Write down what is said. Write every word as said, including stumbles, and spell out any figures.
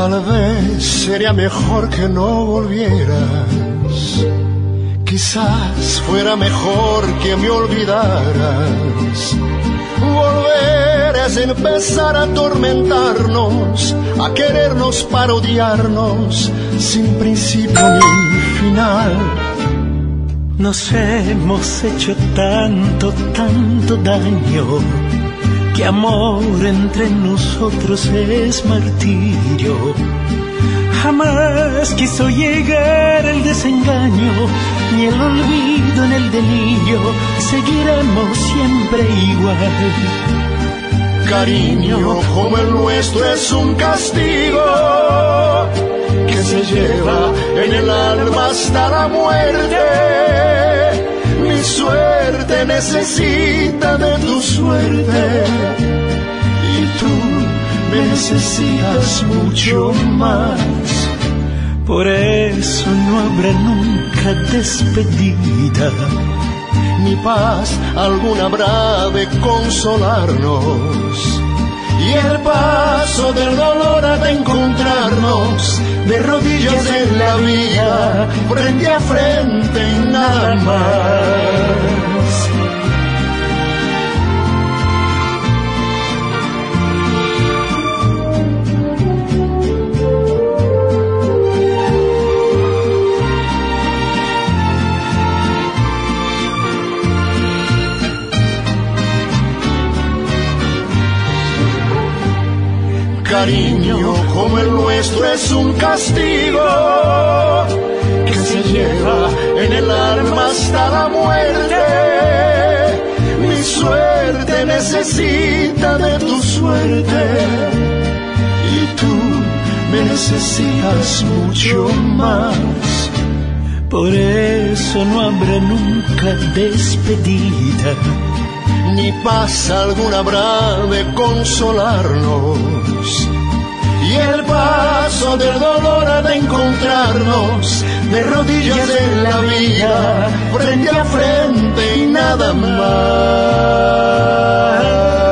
Tal vez sería mejor que no volvieras. Quizás fuera mejor que me olvidaras. Volver es empezar a atormentarnos, a querernos para odiarnos, sin principio ni final. Nos hemos hecho tanto, tanto daño, que amor entre nosotros es martirio. Jamás quiso llegar el desengaño, ni el olvido en el delirio. Seguiremos siempre igual. Cariño como el nuestro es un castigo que se lleva en el alma hasta la muerte. Mi suerte necesita de tu suerte y tú me necesitas mucho más. Por eso no habrá nunca despedida, ni paz alguna habrá de consolarnos. Y el paso del dolor ha de encontrarnos de rodillas en la vida, frente a frente y nada más. Cariño como el nuestro es un castigo que se lleva en el alma hasta la muerte. Mi suerte necesita de tu suerte y tú me necesitas mucho más. Por eso no habrá nunca despedida, ni paz alguna habrá de consolarnos. Y el paso del dolor ha de encontrarnos de rodillas en la vida, frente a frente y nada más.